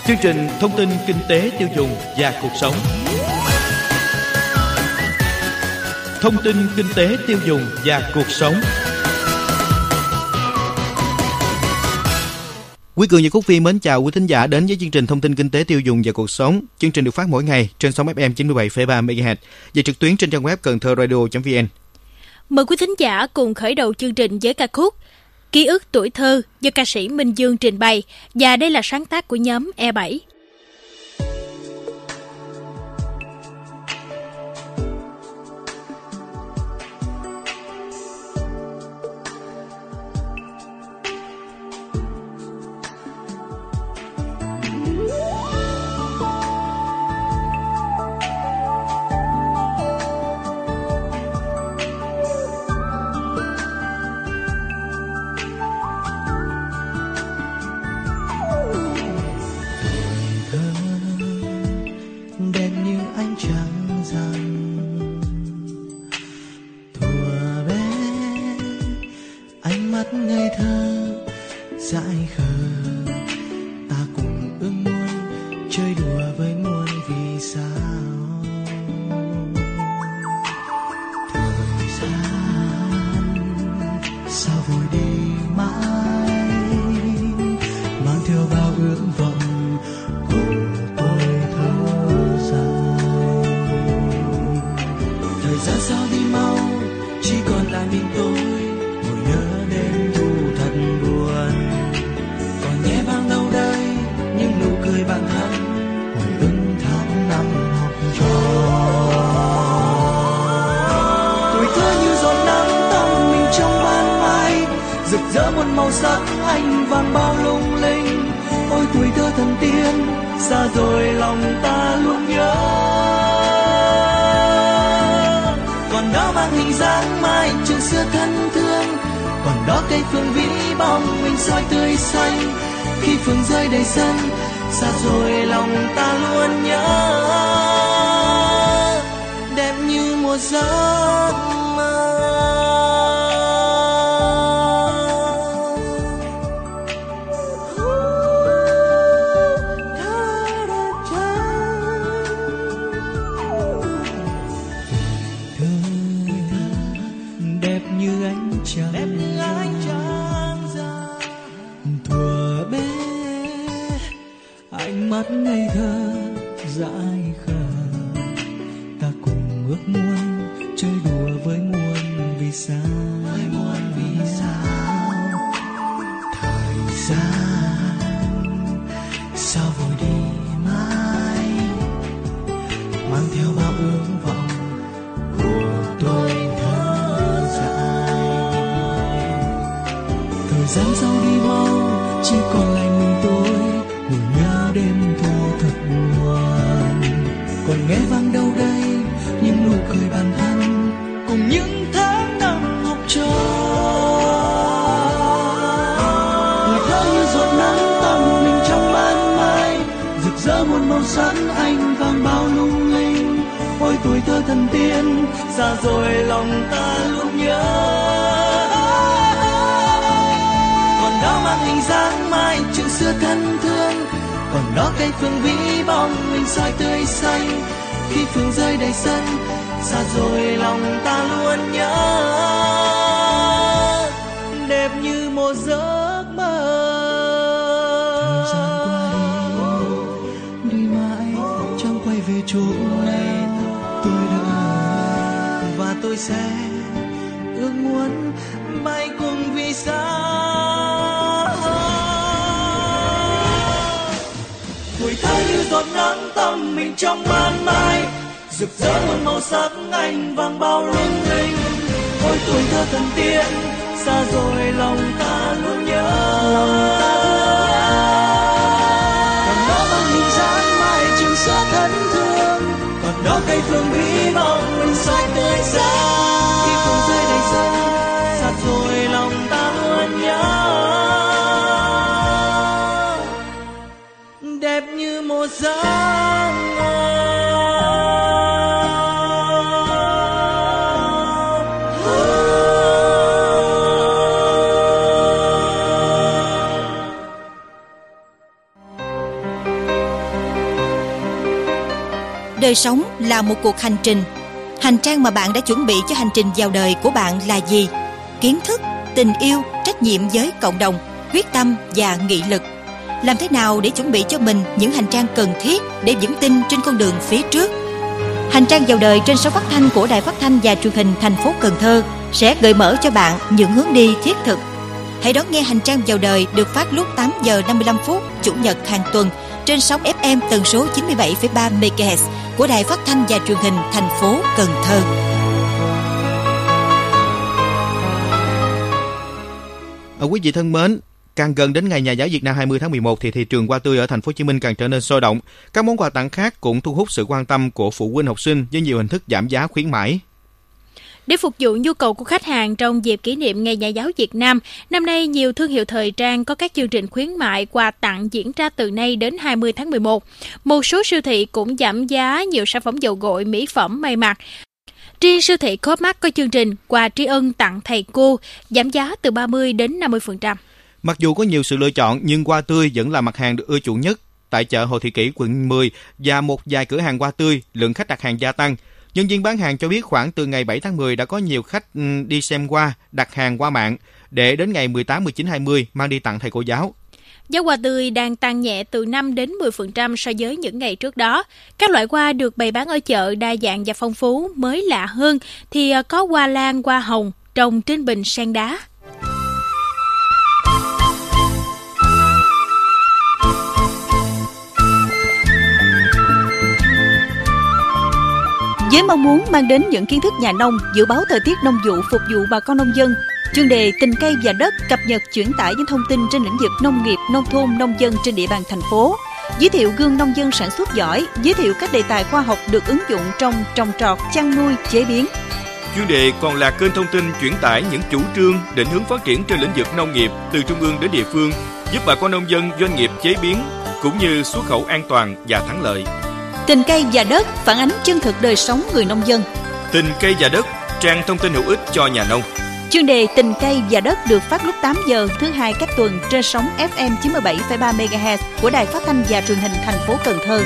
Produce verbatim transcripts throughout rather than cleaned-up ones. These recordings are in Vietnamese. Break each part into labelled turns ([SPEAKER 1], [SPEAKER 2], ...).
[SPEAKER 1] Chương trình thông tin kinh tế tiêu dùng và cuộc sống. Thông tin kinh tế tiêu dùng và cuộc sống. Quý Cường và Cúc Phi mến chào quý thính giả đến với chương trình thông tin kinh tế tiêu dùng và cuộc sống. Chương trình được phát mỗi ngày trên sóng ép em chín mươi bảy phẩy ba mê ga héc và trực tuyến trên trang web cần thơ radio chấm vn.
[SPEAKER 2] Mời quý thính giả cùng khởi đầu chương trình với ca khúc Ký ức tuổi thơ do ca sĩ Minh Dương trình bày, và đây là sáng tác của nhóm E bảy.
[SPEAKER 3] Ngây thơ dại khờ, ta cùng ước muốn chơi đùa với muôn vì sao. Thời gian sao vội đi mãi, mang theo bao ước vọng cùng tôi thở dài. Thời gian sao đi mau, chỉ còn lại mình tôi. Bạn thân hồi ức tháng năm học trò, tuổi thơ như giọt nắng tắm mình trong ban mai, rực rỡ muôn màu sắc anh vàng bao lung linh. Ôi tuổi thơ thần tiên, xa rồi lòng ta luôn nhớ. Còn đó mang hình dáng mai trường xưa thân thương, còn đó cây phượng vĩ bóng mình soi tươi xanh. Khi phượng rơi đầy sân, xa rồi lòng ta luôn nhớ, đẹp như một giấc mơ. Đẹp như ánh trăng, đẹp như ánh trăng ra thuở bé, ánh mắt ngây thơ dại khờ, ta cùng ước muốn chơi đùa với muôn vì sao, với muôn vì sao. Thời gian sao vội đi mãi, mang theo bao ước vọng của tôi thở dài. Thời gian sao đi mau, chỉ còn lại mình tôi. Ngồi nhớ đêm thu thật buồn, còn nghe vang đâu đây những nụ cười bạn thân cùng những tháng năm học trò. Tuổi thơ như giọt nắng tắm mình trong ban mai, rực rỡ muôn màu sắc anh vàng bao lung linh. Ôi tuổi thơ thần tiên, xa rồi lòng ta luôn nhớ. Còn đó mang hình dáng mai trường xưa thân thương, còn đó cây phượng vĩ bóng mình soi tươi xanh. Khi phượng rơi đầy sân, xa rồi lòng ta luôn nhớ, đẹp như một giấc mơ. Thời gian qua đi, đi mãi chẳng quay về chỗ này tôi đợi, và tôi sẽ ước muốn bay cùng vì sao. Tuổi thơ như giọt nắng tắm mình trong ban mai, rực rỡ muôn màu sắc anh vàng bao lung linh. Ôi tuổi thơ thần tiên, xa rồi lòng ta luôn nhớ. Còn đó mang hình dáng mai trường xưa thân thương, còn đó cây phượng vĩ bóng mình soi tươi sáng. Khi phượng rơi đầy sân, xa rồi lòng ta luôn nhớ, đẹp như một giấc mơ.
[SPEAKER 4] Đời sống là một cuộc hành trình. Hành trang mà bạn đã chuẩn bị cho hành trình vào đời của bạn là gì? Kiến thức, tình yêu, trách nhiệm với cộng đồng, quyết tâm và nghị lực. Làm thế nào để chuẩn bị cho mình những hành trang cần thiết để vững tin trên con đường phía trước? Hành trang vào đời trên sóng phát thanh của Đài Phát thanh và Truyền hình thành phố Cần Thơ sẽ gợi mở cho bạn những hướng đi thiết thực. Hãy đón nghe hành trang vào đời được phát lúc tám giờ năm mươi lăm phút Chủ nhật hàng tuần trên sóng ép em tần số chín mươi bảy phẩy ba mê ga héc của Đài Phát thanh và Truyền hình thành phố Cần Thơ.
[SPEAKER 1] Ở quý vị thân mến, càng gần đến ngày Nhà giáo Việt Nam hai mươi tháng mười một thì thị trường hoa tươi ở thành phố Hồ Chí Minh càng trở nên sôi động. Các món quà tặng khác cũng thu hút sự quan tâm của phụ huynh học sinh với nhiều hình thức giảm giá khuyến mãi.
[SPEAKER 2] Để phục vụ nhu cầu của khách hàng trong dịp kỷ niệm Ngày Nhà giáo Việt Nam, năm nay nhiều thương hiệu thời trang có các chương trình khuyến mại quà tặng diễn ra từ nay đến hai mươi tháng mười một. Một số siêu thị cũng giảm giá nhiều sản phẩm dầu gội, mỹ phẩm, may mặc. Riêng siêu thị Co.opmart có chương trình quà tri ân tặng thầy cô, giảm giá từ ba mươi đến năm mươi phần trăm.
[SPEAKER 1] Mặc dù có nhiều sự lựa chọn nhưng hoa tươi vẫn là mặt hàng được ưa chuộng nhất. Tại chợ Hồ Thị Kỷ, quận mười và một vài cửa hàng hoa tươi, lượng khách đặt hàng gia tăng. Nhân viên bán hàng cho biết khoảng từ ngày bảy tháng mười đã có nhiều khách đi xem hoa, đặt hàng qua mạng để đến ngày mười tám, mười chín, hai mươi mang đi tặng thầy cô giáo.
[SPEAKER 2] Giá hoa tươi đang tăng nhẹ từ năm đến mười phần trăm so với những ngày trước đó. Các loại hoa được bày bán ở chợ đa dạng và phong phú. Mới lạ hơn thì có hoa lan, hoa hồng trồng trên bình sen đá.
[SPEAKER 5] Với mong muốn mang đến những kiến thức nhà nông, dự báo thời tiết nông vụ phục vụ bà con nông dân, chuyên đề Tình cây và đất cập nhật chuyển tải những thông tin trên lĩnh vực nông nghiệp, nông thôn, nông dân trên địa bàn thành phố, giới thiệu gương nông dân sản xuất giỏi, giới thiệu các đề tài khoa học được ứng dụng trong trồng trọt, chăn nuôi, chế biến.
[SPEAKER 6] Chuyên đề còn là kênh thông tin chuyển tải những chủ trương, định hướng phát triển trên lĩnh vực nông nghiệp từ trung ương đến địa phương, giúp bà con nông dân, doanh nghiệp chế biến cũng như xuất khẩu an toàn và thắng lợi.
[SPEAKER 5] Tình cây và đất phản ánh chân thực đời sống người nông dân.
[SPEAKER 6] Tình cây và đất, trang thông tin hữu ích cho nhà nông.
[SPEAKER 5] Chuyên đề Tình cây và đất được phát lúc tám giờ thứ hai các tuần trên sóng ép em chín mươi bảy phẩy ba mê ga héc của Đài Phát thanh và Truyền hình thành phố Cần Thơ.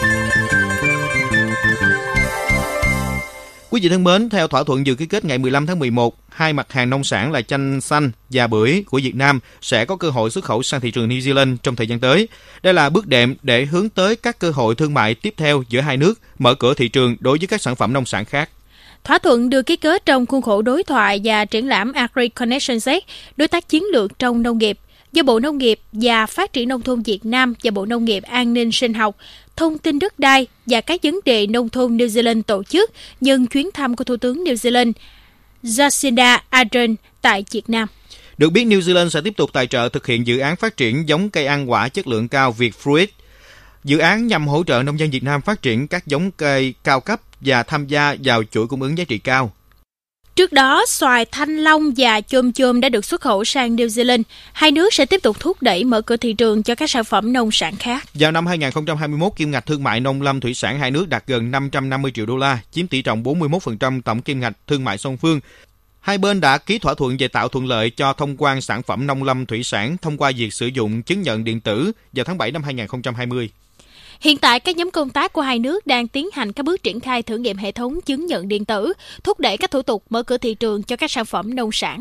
[SPEAKER 1] Quý vị thân mến, theo thỏa thuận vừa ký kết ngày mười lăm tháng mười một, hai mặt hàng nông sản là chanh xanh và bưởi của Việt Nam sẽ có cơ hội xuất khẩu sang thị trường New Zealand trong thời gian tới. Đây là bước đệm để hướng tới các cơ hội thương mại tiếp theo giữa hai nước, mở cửa thị trường đối với các sản phẩm nông sản khác.
[SPEAKER 2] Thỏa thuận được ký kết trong khuôn khổ đối thoại và triển lãm Agri-Connections Act, đối tác chiến lược trong nông nghiệp, do Bộ Nông nghiệp và Phát triển Nông thôn Việt Nam và Bộ Nông nghiệp An ninh sinh học, Thông tin đất đai và các vấn đề nông thôn New Zealand tổ chức nhân chuyến thăm của Thủ tướng New Zealand Jacinda Ardern tại Việt Nam.
[SPEAKER 1] Được biết, New Zealand sẽ tiếp tục tài trợ thực hiện dự án phát triển giống cây ăn quả chất lượng cao Việt Fruit. Dự án nhằm hỗ trợ nông dân Việt Nam phát triển các giống cây cao cấp và tham gia vào chuỗi cung ứng giá trị cao.
[SPEAKER 2] Trước đó, xoài thanh long và chôm chôm đã được xuất khẩu sang New Zealand. Hai nước sẽ tiếp tục thúc đẩy mở cửa thị trường cho các sản phẩm nông sản khác.
[SPEAKER 1] Vào năm hai không hai mốt, kim ngạch thương mại nông lâm thủy sản hai nước đạt gần năm trăm năm mươi triệu đô la, chiếm tỷ trọng bốn mươi mốt phần trăm tổng kim ngạch thương mại song phương. Hai bên đã ký thỏa thuận về tạo thuận lợi cho thông quan sản phẩm nông lâm thủy sản thông qua việc sử dụng chứng nhận điện tử vào tháng bảy năm hai không hai không.
[SPEAKER 2] Hiện tại, các nhóm công tác của hai nước đang tiến hành các bước triển khai thử nghiệm hệ thống chứng nhận điện tử, thúc đẩy các thủ tục mở cửa thị trường cho các sản phẩm nông sản.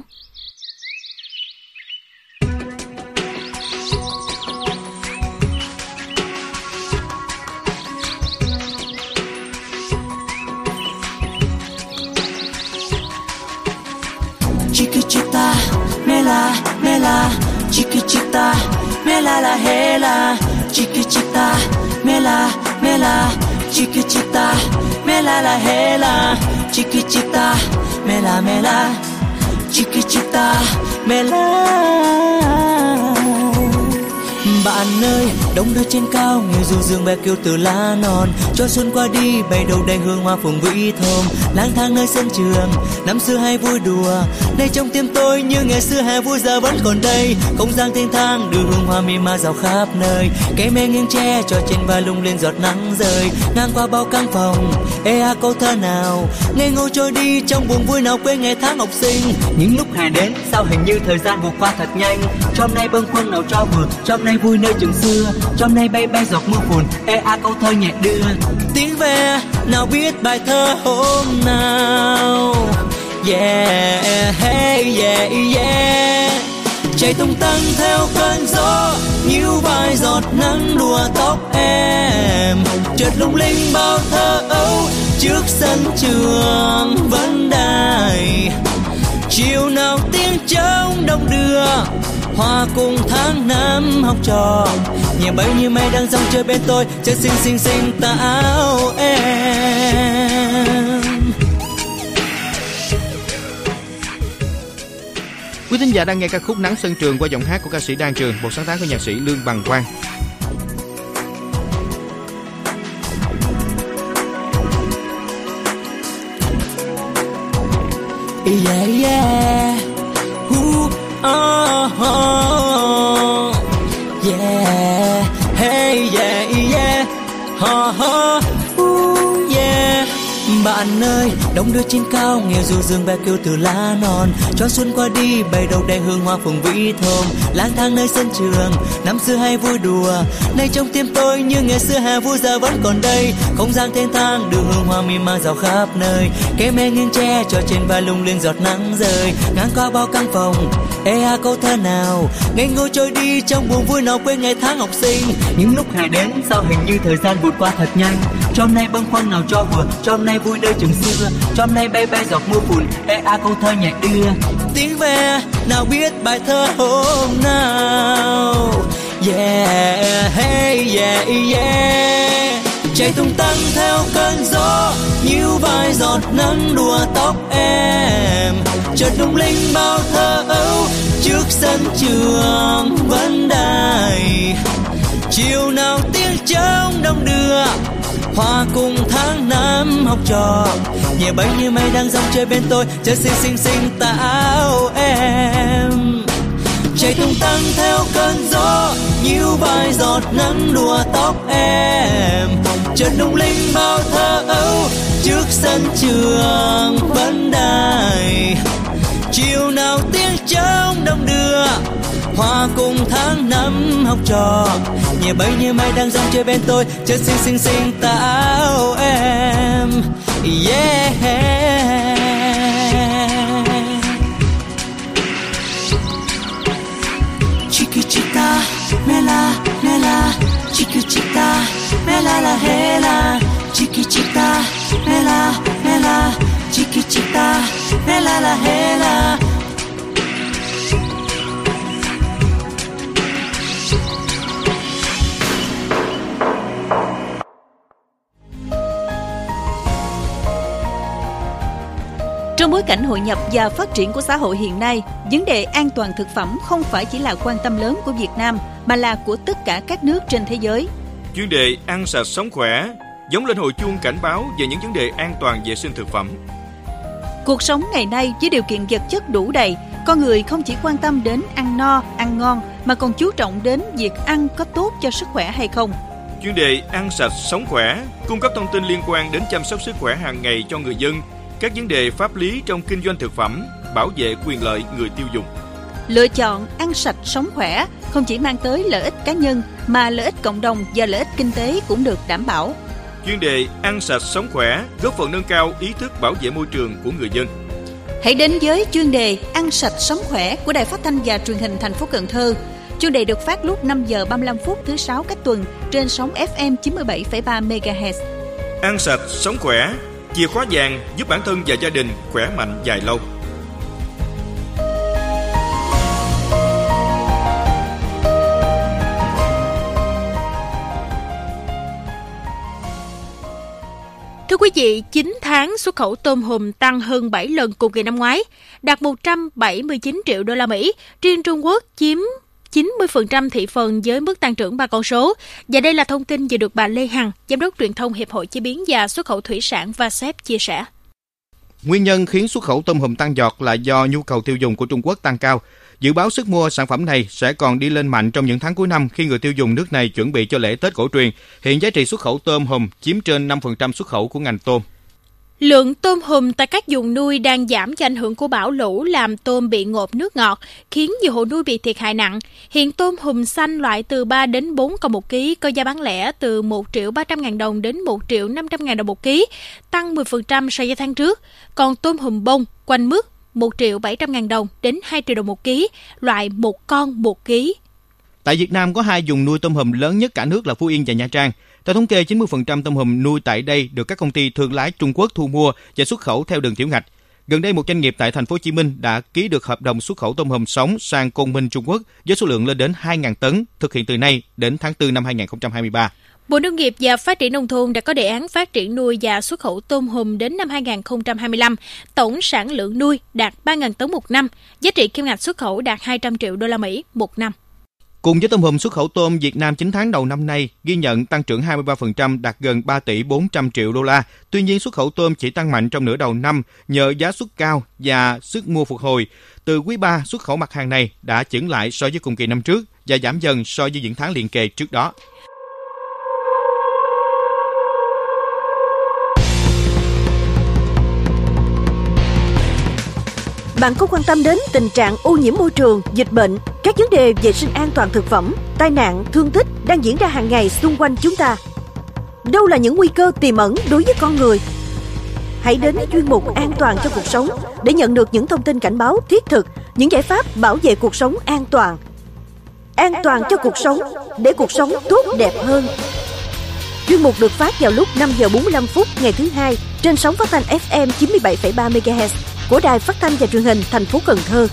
[SPEAKER 3] Chiquitita, mela, mela, chiquitita, mela la hela, chiquitita, mela, mela, chiquitita, mela la hela, chiquitita, mela, mela, chiquitita, mela. Bạn ơi, đông đưa trên cao, nghe du dương bé kêu từ lá non, cho xuân qua đi, bay đầu đầy hương hoa phường vĩ thơm, lang thang nơi sân trường, năm xưa hay vui đùa, nay trong tim tôi như ngày xưa hè vui giờ vẫn còn đây, không gian thênh thang đưa hương hoa mì ma rào khắp nơi, cây me nghiêng tre cho trên vai lung lên giọt nắng rơi, ngang qua bao căn phòng, ê a câu thơ nào, ngây ngô trôi đi trong buồn vui nào quên ngày tháng học sinh, những lúc hè đến sao hình như thời gian vụt qua thật nhanh, trong nay bâng khuâng nào cho vượt, trong nay vui nơi trường xưa. Trong nay bay bay giọt mưa phùn, ê a câu thơ nhẹ đưa. Tiếng ve nào biết bài thơ hôm nào. Yeah, hey, yeah, yeah. Chạy tung tăng theo cơn gió, níu vai giọt nắng đùa tóc em. Chợt lung linh bao thơ ấu trước sân trường vấn đài. Chiều nào tiếng trống đông đưa, hòa cùng tháng năm học trò. Nhẹ bay như mây đang dòng chơi bên tôi, chơi xinh xinh xinh tà áo em.
[SPEAKER 1] Quý thính giả đang nghe ca khúc Nắng Sân Trường qua giọng hát của ca sĩ Đan Trường, một sáng tác của nhạc sĩ Lương Bằng Quang.
[SPEAKER 3] Yeah, yeah. Ooh, oh, oh. Yeah, hey, yeah, yeah. Oh, oh. Ooh, yeah. Bạn ơi, đống đưa trên cao, nghèo dù rừng bé kêu từ lá non. Cho xuân qua đi, bầy đầu đầy hương hoa phường vĩ thơm. Lang thang nơi sân trường, năm xưa hay vui đùa. Nay trong tim tôi như ngày xưa hè vui giờ vẫn còn đây. Không gian thênh thang, đường hương hoa mì mang rào khắp nơi. Cây me nghiêng tre, cho trên vai lung linh giọt nắng rơi. Ngang qua bao căn phòng, ê a câu thơ nào. Ngây ngô trôi đi trong buồn vui nào quên ngày tháng học sinh. Những lúc hè đến, sao hình như thời gian vụt qua thật nhanh. Trong nay bâng khuâng nào cho vừa, trong nay vui nơi trường xưa. Trong nay bay bay giọt mưa phùn, ê a câu thơ nhẹ đưa. Tiếng ve nào biết bài thơ hôm nào. Yeah, hey, yeah, yeah. Chạy tung tăng theo cơn gió, níu vai giọt nắng đùa tóc em. Chợt lung linh bao thơ ấu trước sân trường vấn đài. Chiều nào tiếng trống đông đưa, hòa cùng tháng năm học trò. Nhẹ bay như mây đang dòng chơi bên tôi, chơi xinh xinh xinh tà áo em. Chạy tung tăng theo cơn gió, níu vai giọt nắng đùa tóc em. Chợt lung linh bao thơ ấu trước sân trường vấn đài. Chiều nào tiếng trống đông đưa, hòa cùng tháng năm học trò. Nhẹ bay như mây đang dòng chơi bên tôi, chơi xinh xinh xinh tà áo em. Yeah. Chiquitita, mela, mela, chiquitita, mela la hela. Chiquitita, mela, mela, chiquitita, mela la hela.
[SPEAKER 5] Trong bối cảnh hội nhập và phát triển của xã hội hiện nay, vấn đề an toàn thực phẩm không phải chỉ là quan tâm lớn của Việt Nam, mà là của tất cả các nước trên thế giới.
[SPEAKER 6] Chuyên đề ăn sạch sống khỏe giống lên hồi chuông cảnh báo về những vấn đề an toàn vệ sinh thực phẩm.
[SPEAKER 5] Cuộc sống ngày nay với điều kiện vật chất đủ đầy, con người không chỉ quan tâm đến ăn no, ăn ngon, mà còn chú trọng đến việc ăn có tốt cho sức khỏe hay không.
[SPEAKER 6] Chuyên đề ăn sạch sống khỏe cung cấp thông tin liên quan đến chăm sóc sức khỏe hàng ngày cho người dân, các vấn đề pháp lý trong kinh doanh thực phẩm, bảo vệ quyền lợi người tiêu dùng.
[SPEAKER 5] Lựa chọn ăn sạch sống khỏe không chỉ mang tới lợi ích cá nhân, mà lợi ích cộng đồng và lợi ích kinh tế cũng được đảm bảo.
[SPEAKER 6] Chuyên đề ăn sạch sống khỏe góp phần nâng cao ý thức bảo vệ môi trường của người dân.
[SPEAKER 5] Hãy đến với chuyên đề ăn sạch sống khỏe của Đài Phát thanh và Truyền hình thành phố Cần Thơ. Chuyên đề được phát lúc năm giờ ba mươi lăm phút thứ sáu cách tuần trên sóng ép em chín mươi bảy phẩy ba mê ga héc.
[SPEAKER 6] Ăn sạch sống khỏe, chìa khóa vàng giúp bản thân và gia đình khỏe mạnh dài lâu.
[SPEAKER 2] Thưa quý vị, chín tháng xuất khẩu tôm hùm tăng hơn bảy lần cùng kỳ năm ngoái, đạt một trăm bảy mươi chín triệu đô la Mỹ. Riêng Trung Quốc chiếm chín mươi phần trăm thị phần với mức tăng trưởng ba con số. Và đây là thông tin vừa được bà Lê Hằng, Giám đốc truyền thông Hiệp hội Chế biến và Xuất khẩu Thủy sản vê a ét e pê chia sẻ.
[SPEAKER 1] Nguyên nhân khiến xuất khẩu tôm hùm tăng giọt là do nhu cầu tiêu dùng của Trung Quốc tăng cao. Dự báo sức mua sản phẩm này sẽ còn đi lên mạnh trong những tháng cuối năm khi người tiêu dùng nước này chuẩn bị cho lễ Tết cổ truyền. Hiện giá trị xuất khẩu tôm hùm chiếm trên năm phần trăm xuất khẩu của ngành tôm.
[SPEAKER 2] Lượng tôm hùm tại các vùng nuôi đang giảm do ảnh hưởng của bão lũ làm tôm bị ngộp nước ngọt, khiến nhiều hộ nuôi bị thiệt hại nặng. Hiện tôm hùm xanh loại từ ba đến bốn con một ký có giá bán lẻ từ một triệu ba trăm ngàn đồng đến một triệu năm trăm ngàn đồng một ký, tăng mười phần trăm so với tháng trước. Còn tôm hùm bông quanh mức một triệu bảy trăm ngàn đồng đến hai triệu đồng một ký, loại một con một ký.
[SPEAKER 1] Tại Việt Nam có hai vùng nuôi tôm hùm lớn nhất cả nước là Phú Yên và Nha Trang. Theo thống kê, chín mươi phần trăm tôm hùm nuôi tại đây được các công ty thương lái Trung Quốc thu mua và xuất khẩu theo đường tiểu ngạch. Gần đây, một doanh nghiệp tại thành phố Hồ Chí Minh đã ký được hợp đồng xuất khẩu tôm hùm sống sang Côn Minh, Trung Quốc với số lượng lên đến hai nghìn tấn, thực hiện từ nay đến tháng tư năm hai nghìn không trăm hai mươi ba.
[SPEAKER 2] Bộ Nông nghiệp và Phát triển Nông thôn đã có đề án phát triển nuôi và xuất khẩu tôm hùm đến năm hai nghìn không trăm hai mươi lăm. Tổng sản lượng nuôi đạt ba nghìn tấn một năm, giá trị kim ngạch xuất khẩu đạt hai trăm triệu đô la Mỹ một năm.
[SPEAKER 1] Cùng với tôm hùm, xuất khẩu tôm Việt Nam chín tháng đầu năm nay ghi nhận tăng trưởng hai mươi ba phần trăm, đạt gần ba tỷ bốn trăm triệu đô la. Tuy nhiên, xuất khẩu tôm chỉ tăng mạnh trong nửa đầu năm nhờ giá xuất cao và sức mua phục hồi. Từ quý ba, xuất khẩu mặt hàng này đã chững lại so với cùng kỳ năm trước và giảm dần so với những tháng liền kề trước đó.
[SPEAKER 7] Bạn có quan tâm đến tình trạng ô nhiễm môi trường, dịch bệnh, các vấn đề vệ sinh an toàn thực phẩm, tai nạn, thương tích đang diễn ra hàng ngày xung quanh chúng ta? Đâu là những nguy cơ tiềm ẩn đối với con người? Hãy đến chuyên mục An toàn cho cuộc sống để nhận được những thông tin cảnh báo thiết thực, những giải pháp bảo vệ cuộc sống an toàn. An toàn cho cuộc sống, để cuộc sống tốt đẹp hơn. Chuyên mục được phát vào lúc năm giờ bốn mươi lăm phút ngày thứ hai trên sóng phát thanh ép em chín mươi bảy phẩy ba mê ga héc của Đài Phát thanh và Truyền hình thành phố Cần Thơ.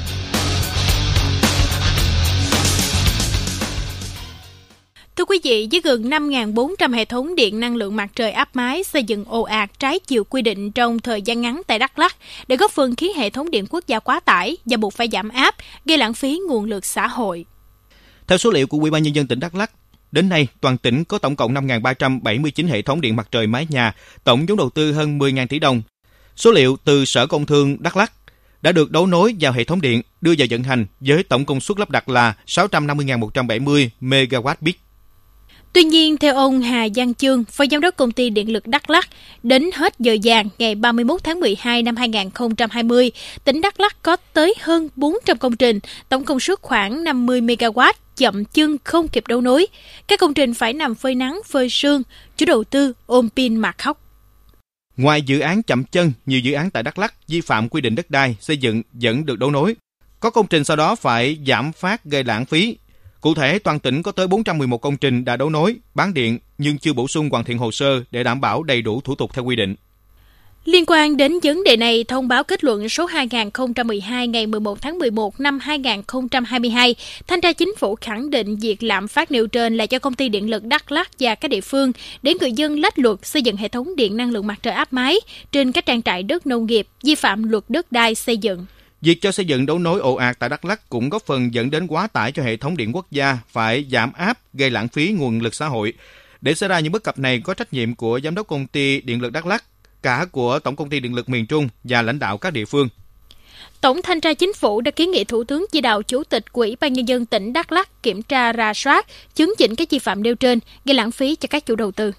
[SPEAKER 2] Thưa quý vị, với gần năm nghìn bốn trăm hệ thống điện năng lượng mặt trời áp mái xây dựng ồ ạt trái chiều quy định trong thời gian ngắn tại Đắk Lắk để góp phần khiến hệ thống điện quốc gia quá tải và buộc phải giảm áp, gây lãng phí nguồn lực xã hội.
[SPEAKER 1] Theo số liệu của Ủy ban Nhân dân tỉnh Đắk Lắk, đến nay, toàn tỉnh có tổng cộng năm nghìn ba trăm bảy mươi chín hệ thống điện mặt trời mái nhà, tổng vốn đầu tư hơn mười nghìn tỷ đồng. Số liệu từ Sở Công Thương Đắk Lắk đã được đấu nối vào hệ thống điện, đưa vào vận hành với tổng công suất lắp đặt là sáu trăm năm mươi nghìn một trăm bảy mươi mê ga oát peak.
[SPEAKER 2] Tuy nhiên, theo ông Hà Giang Chương, Phó Giám đốc Công ty Điện lực Đắk Lắk, đến hết giờ vàng ngày ba mươi mốt tháng mười hai năm hai nghìn không trăm hai mươi, tỉnh Đắk Lắk có tới hơn bốn trăm công trình, tổng công suất khoảng năm mươi mê ga oát, chậm chân không kịp đấu nối. Các công trình phải nằm phơi nắng, phơi sương, chủ đầu tư ôm pin mà khóc.
[SPEAKER 1] Ngoài dự án chậm chân, nhiều dự án tại Đắk Lắk vi phạm quy định đất đai xây dựng vẫn được đấu nối. Có công trình sau đó phải giảm phát gây lãng phí. Cụ thể, toàn tỉnh có tới bốn trăm mười một công trình đã đấu nối, bán điện nhưng chưa bổ sung hoàn thiện hồ sơ để đảm bảo đầy đủ thủ tục theo quy định.
[SPEAKER 2] Liên quan đến vấn đề này, thông báo kết luận số hai nghìn không trăm mười hai ngày mười một tháng mười một năm hai nghìn không trăm hai mươi hai, Thanh tra Chính phủ khẳng định việc lạm phát nêu trên là do Công ty Điện lực Đắk Lắk và các địa phương để người dân lách luật xây dựng hệ thống điện năng lượng mặt trời áp mái trên các trang trại đất nông nghiệp, vi phạm luật đất đai xây dựng.
[SPEAKER 1] Việc cho xây dựng đấu nối ồ ạt tại Đắk Lắk cũng góp phần dẫn đến quá tải cho hệ thống điện quốc gia, phải giảm áp, gây lãng phí nguồn lực xã hội. Để xảy ra những bất cập này có trách nhiệm của Giám đốc Công ty Điện lực Đắk Lắk, cả của Tổng Công ty Điện lực miền Trung và lãnh đạo các địa phương.
[SPEAKER 2] Tổng Thanh tra Chính phủ đã kiến nghị Thủ tướng chỉ đạo Chủ tịch Ủy ban Nhân dân tỉnh Đắk Lắk kiểm tra rà soát, chấn chỉnh các vi phạm nêu trên, gây lãng phí cho các chủ đầu tư.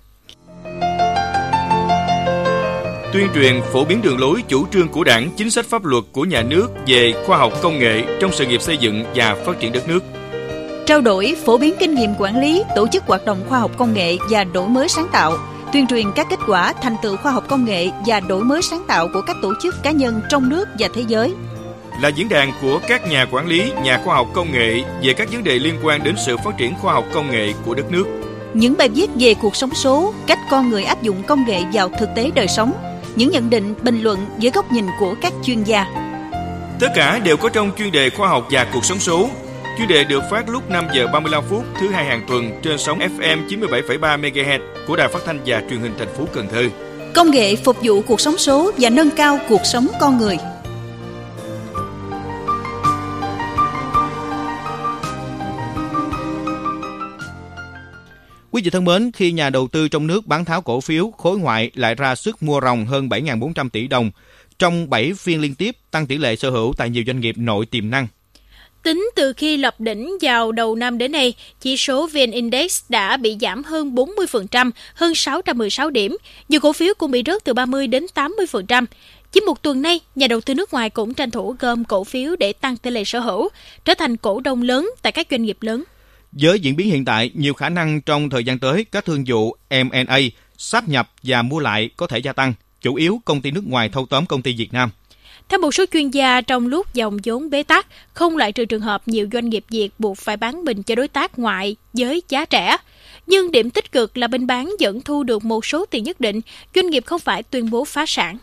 [SPEAKER 6] Tuyên truyền phổ biến đường lối chủ trương của Đảng, chính sách pháp luật của nhà nước về khoa học công nghệ trong sự nghiệp xây dựng và phát triển đất nước.
[SPEAKER 5] Trao đổi, phổ biến kinh nghiệm quản lý, tổ chức hoạt động khoa học công nghệ và đổi mới sáng tạo, tuyên truyền các kết quả thành tựu khoa học công nghệ và đổi mới sáng tạo của các tổ chức cá nhân trong nước và thế giới.
[SPEAKER 6] Là diễn đàn của các nhà quản lý, nhà khoa học công nghệ về các vấn đề liên quan đến sự phát triển khoa học công nghệ của đất nước.
[SPEAKER 5] Những bài viết về cuộc sống số, cách con người áp dụng công nghệ vào thực tế đời sống, những nhận định, bình luận dưới góc nhìn của các chuyên gia.
[SPEAKER 6] Tất cả đều có trong chuyên đề khoa học và cuộc sống số. Chuyên đề được phát lúc năm giờ ba mươi lăm phút thứ hai hàng tuần trên sóng ép em chín mươi bảy phẩy ba mê ga héc của Đài Phát thanh và Truyền hình thành phố Cần Thơ.
[SPEAKER 5] Công nghệ phục vụ cuộc sống số và nâng cao cuộc sống con người.
[SPEAKER 1] Quý vị thân mến, khi nhà đầu tư trong nước bán tháo cổ phiếu, khối ngoại lại ra sức mua ròng hơn bảy nghìn bốn trăm tỷ đồng trong bảy phiên liên tiếp, tăng tỷ lệ sở hữu tại nhiều doanh nghiệp nội tiềm năng.
[SPEAKER 2] Tính từ khi lập đỉnh vào đầu năm đến nay, chỉ số vê en-Index đã bị giảm hơn bốn mươi phần trăm, hơn sáu trăm mười sáu điểm. Nhiều cổ phiếu cũng bị rớt từ ba mươi đến tám mươi phần trăm. Chỉ một tuần nay, nhà đầu tư nước ngoài cũng tranh thủ gom cổ phiếu để tăng tỷ lệ sở hữu, trở thành cổ đông lớn tại các doanh nghiệp lớn.
[SPEAKER 1] Với diễn biến hiện tại, nhiều khả năng trong thời gian tới, các thương vụ em and a, sáp nhập và mua lại có thể gia tăng, chủ yếu công ty nước ngoài thâu tóm công ty Việt Nam.
[SPEAKER 2] Theo một số chuyên gia, trong lúc dòng vốn bế tắc, không loại trừ trường hợp nhiều doanh nghiệp Việt buộc phải bán mình cho đối tác ngoại với giá rẻ. Nhưng điểm tích cực là bên bán vẫn thu được một số tiền nhất định, doanh nghiệp không phải tuyên bố phá sản.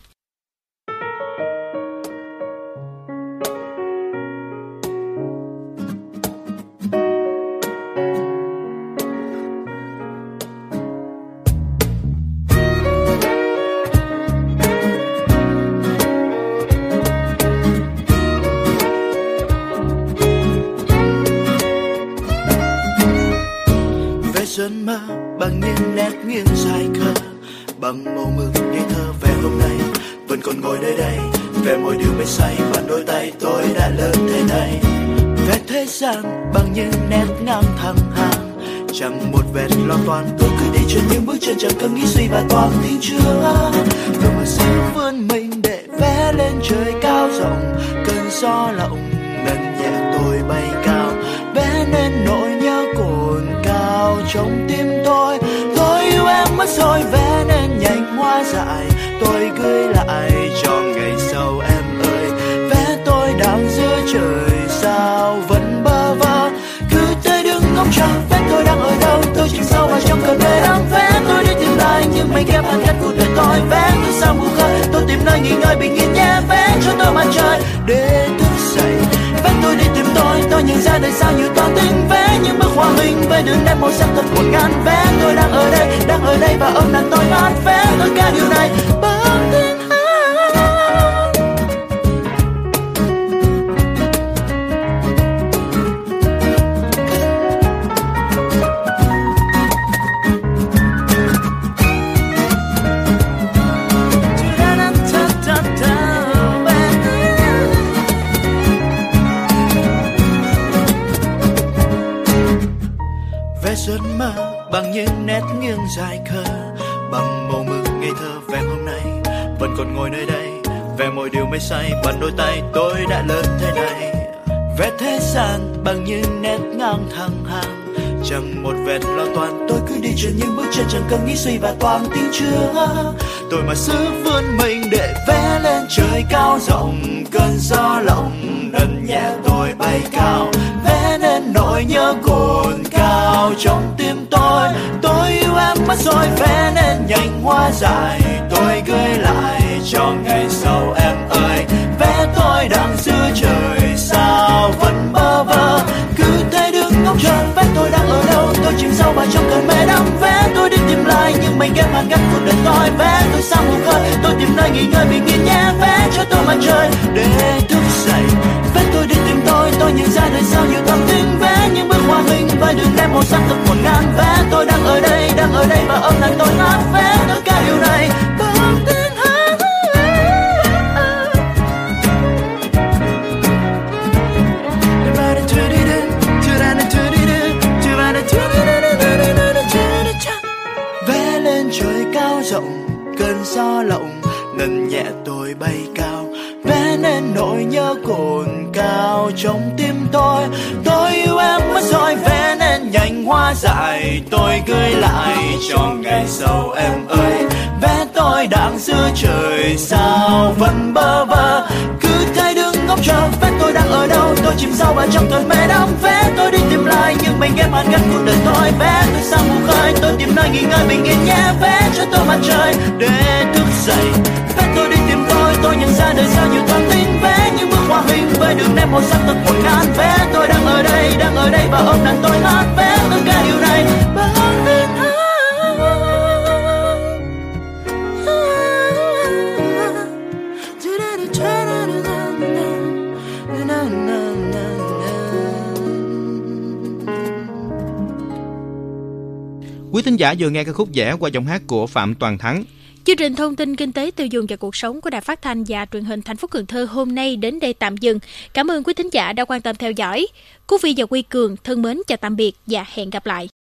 [SPEAKER 3] Xuân mơ bằng những nét nghiêng dài khờ, bằng màu mực ngây thơ về hôm nay vẫn còn ngồi nơi đây, về mỗi điều mê say bàn đôi tay tôi đã lớn thế này. Về thế gian bằng những nét ngang thẳng hàng, chẳng một vệt lo toan, tôi cứ đi trên những bước chân chẳng cần nghĩ suy và toan tiếng chưa. Tôi mà sẽ vươn mình để vẽ lên trời cao rộng, cơn gió lộng nâng nhẹ tôi bay cao, vẽ nên nỗi nhớ cồn cao trong tim tôi. Tôi yêu em mất rồi, vẽ nên nhành hoa dại, tôi gửi lại cho ngày sau em ơi. Vẽ tôi đang giữa trời sao vẫn bơ vơ, cứ tới đứng ngóng chờ. Vẽ tôi đang ở đâu, tôi chìm sâu vào trong cơn mê đắm. Vẽ tôi đi tìm lại những mây ghép hạt cát cuộc đời tôi. Vẽ tôi sao mù khơi, tôi tìm nơi nghỉ ngơi bình yên nhé. Vẽ cho tôi mặt trời để thức dậy. Vẽ tôi đi tìm tôi, tôi nhận ra đời sao nhiều toan tính. Vẽ những bức họa hình với đường nét màu sắc thật một ngàn. Vẽ tôi đang ở đây, đang ở đây và ôm nàng tôi ngát. Vẽ tôi cả điều này bằng tiếng hát. Giấc mơ bằng những nét nghiêng dài khờ, bằng màu mực ngây thơ về hôm nay vẫn còn ngồi nơi đây, về mỗi điều mê say bằng đôi tay tôi đã lớn thế này. Vẽ thế gian bằng những nét ngang thẳng hàng, chẳng một vệt lo toan, tôi cứ đi trên những bước chân chẳng cần nghĩ suy và toan tiếng chưa. Tôi mà giữ vươn mình để vẽ lên trời cao rộng, cơn gió lộng nâng nhẹ tôi bay cao, vẽ nên nỗi nhớ cồn cao trong tim tôi. Tôi yêu em mất rồi, vẽ nên nhành hoa dại, tôi gửi lại cho ngày sau em ơi. Vẽ tôi đang giữa trời sao vẫn bơ vơ, cứ thế đứng ngóng chờ. Vẽ tôi đang ở đâu, tôi chìm sâu vào trong cơn mê đắm. Vẽ tôi đi tìm lại những mây ghép hạt cát cuộc đời tôi. Vẽ tôi sao mù khơi, tôi tìm nơi nghỉ ngơi bình yên nhé. Vẽ cho tôi mặt trời để thức dậy. Vẽ tôi đi tìm tôi, tôi nhận ra đời sao nhiều toan tính. Vẽ những bức họa hình với đường nét màu sắc thật một ngàn. Vẽ tôi đang ở đây, đang ở đây và ôm nàng tôi ngát. Vẽ tất cả điều này bằng tiếng hát. Vẽ lên trời cao rộng, cơn gió lộng nâng nhẹ tôi bay cao, vẽ nên nỗi nhớ cồn cao trong tim tôi. Tôi yêu em mất rồi, vẽ nên nhành hoa dại, tôi gửi lại cho ngày sau em ơi. Vẽ tôi đang giữa trời sao vẫn bơ vơ, cứ thế đứng ngóng chờ. Vẽ tôi đang ở đâu, tôi chìm sâu vào trong cơn mê đắm. Vẽ tôi đi tìm lại những mây ghép hạt cát cuộc đời tôi. Vẽ tôi sao mù khơi, tôi tìm nơi nghỉ ngơi bình yên nhé. Vẽ cho tôi mặt trời để thức dậy. Vẽ tôi đi tìm tôi, tôi nhận ra đời sao nhiều toan tính. Vẽ những bức họa hình với đường nét màu sắc thật một ngàn. Vẽ tôi đang ở đây, đang ở đây và ôm nàng tôi ngát. Vẽ tất cả điều này bằng tiếng hát.
[SPEAKER 1] Quý thính giả vừa nghe ca khúc vẽ qua giọng hát của Phạm Toàn Thắng.
[SPEAKER 2] Chương trình thông tin kinh tế tiêu dùng và cuộc sống của Đài Phát thanh và Truyền hình thành phố Cần Thơ hôm nay đến đây tạm dừng. Cảm ơn quý thính giả đã quan tâm theo dõi. Cú Vi và Quy Cường thân mến chào tạm biệt và hẹn gặp lại.